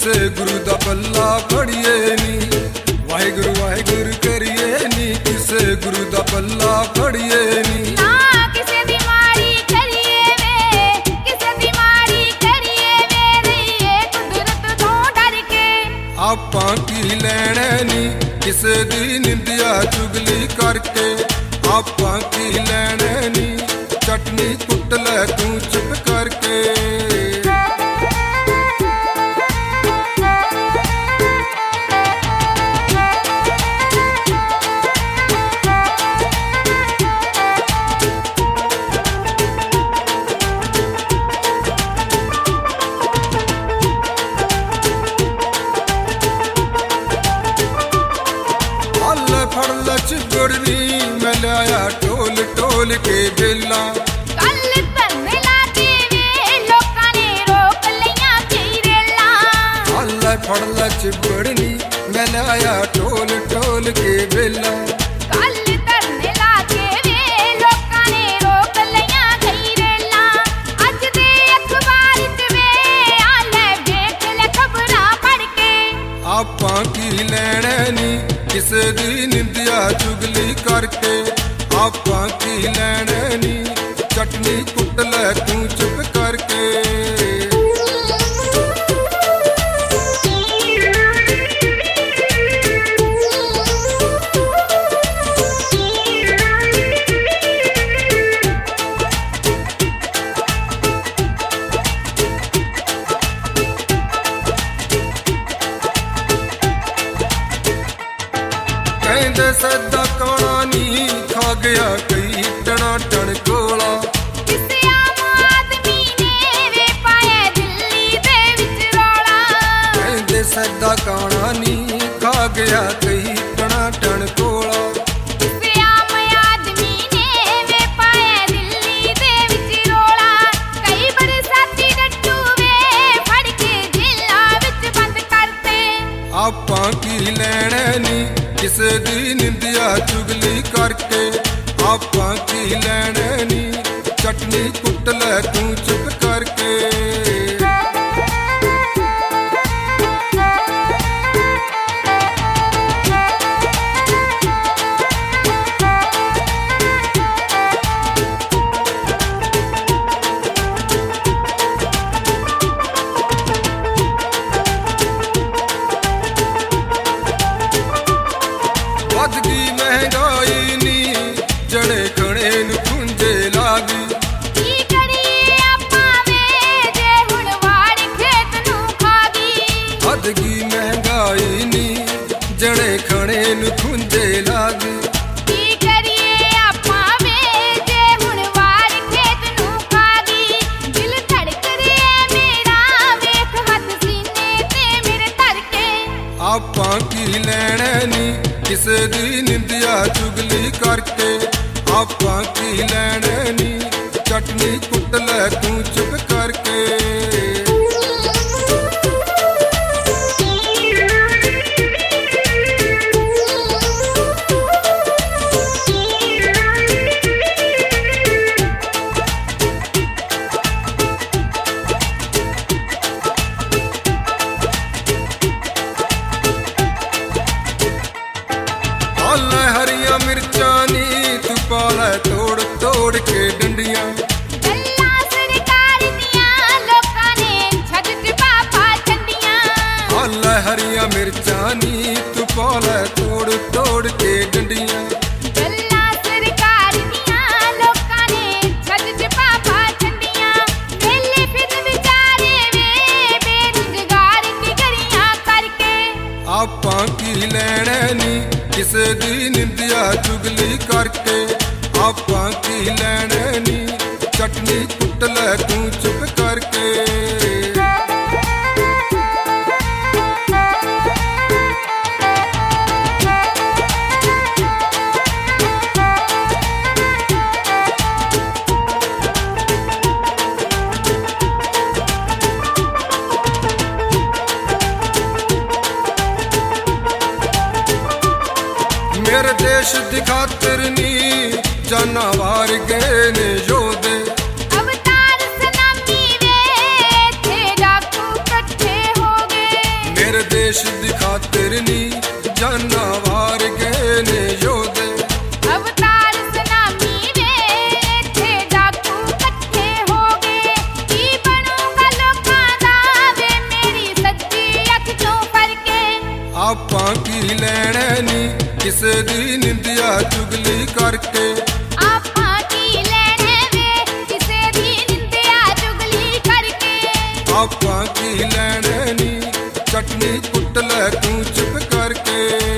ਕਿਸੇ ਗੁਰੂ ਦਾ ਪੱਲਾ ਫੜੀਏ ਨੀ। ਵਾਹਿਗੁਰੂ ਵਾਹਿਗੁਰੂ ਕਰੀਏ ਨੀ, ਕਿਸੇ ਗੁਰੂ ਦਾ ਪੱਲਾ ਫੜੀਏ ਨੀ। ਨਾ ਕਿਸੇ ਦੀ ਮਾੜੀ ਕਰੀਏ ਵੇ, ਕਿਸੇ ਦੀ ਮਾੜੀ ਕਰੀਏ ਵੇ, ਰਹੀਏ ਕੁਦਰਤ ਤੋਂ ਡਰ ਕੇ। ਆਪਾਂ ਕੀ ਲੈਣਾ ਨੀ ਕਿਸੇ ਦੀ ਨਿੰਦਿਆ ਚੁਗਲੀ ਕਰਕੇ। ਆਪਾਂ ਕੀ ਲੈਣਾ ਨੀ ਚਟਨੀ ਕੁੱਟ ਲੈ ਤੂੰ ਚੁੱਪ ਕਰਕੇ। ਫੜ ਲੈ ਚਿਬੜਨੀ ਮੈਂ ਲਿਆਇਆ ਢੋਲ ਢੋਲ ਕੇ ਬੇਲਾ। ਕੱਲ ਧਰਨੇ ਲਾ ਕੇ ਵੇ ਲੋਕਾਂ ਨੇ ਰੋਕ ਲਈਆਂ ਕਈ ਰੇਲਾਂ। ਲੈ ਫੜ ਲੈ ਚਿਬੜਨੀ ਮੈਂ ਲਿਆਇਆ ਢੋਲ ਢੋਲ ਕੇ ਬੇਲਾ। ਕੱਲ ਧਰਨੇ ਲਾ ਕੇ ਵੇ ਲੋਕਾਂ ਨੇ ਰੋਕ ਲਈਆਂ ਕਈ ਰੇਲਾਂ। ਅੱਜ ਦੇ ਅਖਬਾਰ 'ਚ ਵੇ ਆ ਲੈ ਵੇਖ ਲੈ ਖਬਰਾਂ ਪੜ੍ਹ ਕੇ। ਆਪਾਂ ਕੀ ਲੈਣਾ ਨੀ ਕਿਸੇ ਦੀ ਨਿੰਦਿਆ ਚੁਗਲੀ ਕਰਕੇ। ਆਪਾਂ ਕੀ ਲੈਣਾ ਨੀ ਚਟਨੀ ਕੁੱਟ ਲੈ ਤੂੰ ਚੁੱਪ ਕਰਕੇ। ਕਹਿੰਦੇ ਸਦਾ ਕਾਣਾ ਨੀ ਖਾ ਗਿਆ ਕਈ ਟਣਾ ਟਣ ਕੋਲਾ। ਕਿਸੇ ਆਮ ਆਦਮੀ ਨੇ ਵੇ ਪਾਇਆ ਦਿੱਲੀ ਦੇ ਵਿੱਚ ਰੌਲਾ। ਕਹਿੰਦੇ ਸਦਾ ਕਾਣਾ ਨੀ ਖਾ ਗਿਆ ਕਈ ਟਣਾ ਟਣ ਕੋਲਾ। ਕਿਸੇ ਆਮ ਆਦਮੀ ਨੇ ਵੇ ਪਾਇਆ ਦਿੱਲੀ ਦੇ ਵਿੱਚ ਰੌਲਾ। ਕਈ ਬਰਸਾਤੀ ਡੱਡੂ ਵੇ ਫੜ ਕੇ ਜੇਲ੍ਹਾਂ ਵਿੱਚ ਬੰਦ ਕਰਤੇ। ਆਪਾਂ ਕੀ ਲੈਣਾ ਨੀ ਕਿਸੇ ਦੀ ਨਿੰਦਿਆ ਚੁਗਲੀ ਕਰਕੇ। ਆਪਾਂ ਕੀ ਲੈਣਾ ਨੀ ਚਟਨੀ ਕੁੱਟ ਲੈ ਤੂੰ ਚੁੱਪ ਕਰਕੇ। ਵੱਧ ਗਈ ਮਹਿੰਗਾਈ ਨੀ ਜਣੇ ਖਣੇ ਨੂੰ ਖੁੰਝੇ ਲਾ ਗਈ। ਕੀ ਕਰੀਏ ਆਪਾਂ ਵੇ ਜੇ ਹੁਣ ਵਾੜ ਖੇਤ ਨੂੰ ਖਾ ਗਈ। ਵੱਧ ਗਈ ਮਹਿੰਗਾਈ ਨੀ ਜਣੇ ਖਣੇ ਨੂੰ ਖੁੰਝੇ ਲਾ ਗਈ। ਕੀ ਕਰੀਏ ਆਪਾਂ ਵੇ ਜੇ ਹੁਣ ਵਾੜ ਖੇਤ ਨੂੰ ਖਾ ਗਈ। ਦਿਲ ਧੜਕ ਰਿਹਾ ਮੇਰਾ ਵੇਖ ਹੱਥ ਸੀਨੇ ਤੇ ਮੇਰੇ ਧਰ ਕੇ। ਆਪਾਂ ਕੀ ਲੈਣਾ ਨੀ ਕਿਸੇ ਦੀ ਨਿੰਦਿਆ ਚੁਗਲੀ ਕਰਕੇ। ਆਪਾਂ ਕੀ ਲੈਣਾ ਨੀ ਚਟਨੀ ਕੁੱਟ ਲੈ ਤੂੰ ਚੁੱਪ ਕਰਕੇ। ਲੈ ਹਰੀਆਂ ਮਿਰਚਾਂ ਨੀ ਤੂੰ ਪਾ ਲੈ ਤੋੜ ਤੋੜ ਕੇ ਡੰਡੀਆਂ। ਗੱਲਾਂ ਸਰਕਾਰ ਦੀਆਂ ਲੋਕਾਂ ਨੇ ਛੱਡ ਚ ਪਾਪਾ ਛੰਡੀਆਂ। ਲੈ ਹਰੀਆਂ ਮਿਰਚਾਂ ਨੀ ਤੂੰ ਪਾ ਲੈ ਤੋੜ ਤੋੜ ਕੇ ਡੰਡੀਆਂ। ਗੱਲਾਂ ਸਰਕਾਰ ਦੀਆਂ ਲੋਕਾਂ ਨੇ ਛੱਡ ਚ ਪਾਪਾ ਛੰਡੀਆਂ। ਵੇਲੇ ਫਿਰ ਵਿਚਾਰੇ ਵੇ ਬੇਰੁਜ਼ਗਾਰ ਕੀ ਕਰੀਆਂ ਕਰਕੇ। ਆਪਾਂ ਕੀ ਲੈਣਾ ਨੀ ਕਿਸੇ ਦੀ ਨਿੰਦਿਆ ਚੁਗਲੀ ਕਰਕੇ। ਆਪਾਂ ਕੀ ਲੈਣਾ ਨੀ ਚਟਨੀ ਕੁੱਟ ਲੈ ਤੂੰ ਚੁੱਪ ਕਰਕੇ। ਮੇਰੇ ਦੇਸ਼ ਦੀ ਖਾਤਰ ਨੀ ਜਾਨਾਂ ਵਾਰ ਗਏ ਨੇ ਯੋਧੇ। ਅਵਤਾਰ ਸਨਾਮੀ ਵੇ ਥੇ ਡਾਕੂ ਇਕੱਠੇ ਹੋ ਗਏ। ਤੇਰੇ ਦੇਸ਼ ਦੀ ਖਾਤਰ ਨੀ ਜਾਨਾਂ ਵਾਰ ਗਏ ਨੇ ਯੋਧੇ। ਅਵਤਾਰ ਸੁਨਾਮੀ ਵੇ ਇੱਥੇ ਡਾਕੂ ਇਕੱਠੇ ਹੋ ਗਏ, ਕੀ ਬਣੂਗਾ ਲੋਕਾਂ ਦਾ ਵੇ ਮੇਰੀ ਸੱਜੀ ਅੱਖ ਚੋਂ ਫੜ ਕੇ। ਆਪਾਂ ਕੀ ਲੈਣਾ ਨੀ ਕਿਸੇ ਦੀ ਨਿੰਦਿਆ ਚੁਗਲੀ ਕਰਕੇ। ਆਪਾਂ ਕੀ ਲੈਣਾ ਵੇ ਕਿਸੇ ਦੀ ਨਿੰਦਿਆ ਚੁਗਲੀ ਕਰਕੇ। ਆਪਾਂ ਕੀ ਲੈਣਾ ਨੀ ਚਟਨੀ ਕੁੱਟ ਲੈ ਤੂੰ ਚੁੱਪ ਕਰਕੇ।